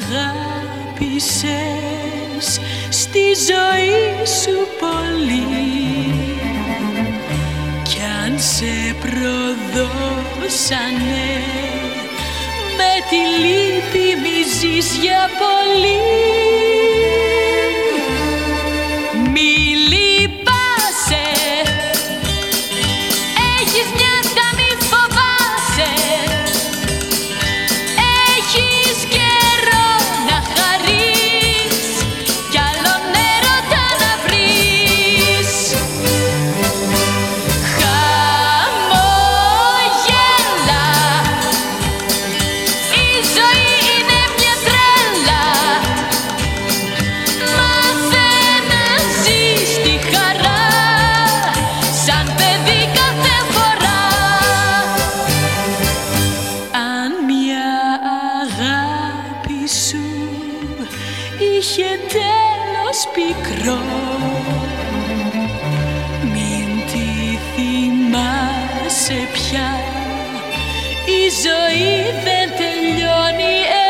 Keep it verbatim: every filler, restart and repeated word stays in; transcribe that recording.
αγάπησες στη ζωή σου πολύ, κι αν σε προδώσανε με τη λύπη μη ζεις για πολύ. Μη λυπάσαι, έχεις νιάτα μη φοβάσαι, έχεις καιρό να χαρείς κι άλλον έρωτα να βρεις. Χαμόγελα, η ζωή είναι μια τρέλα, μάθε να ζεις τη χαρά σαν παιδί κάθε φορά. Αν μια αγάπη σου είχε τέλος πικρό, μην τη θυμάσαι πια, η ζωή δεν τελειώνει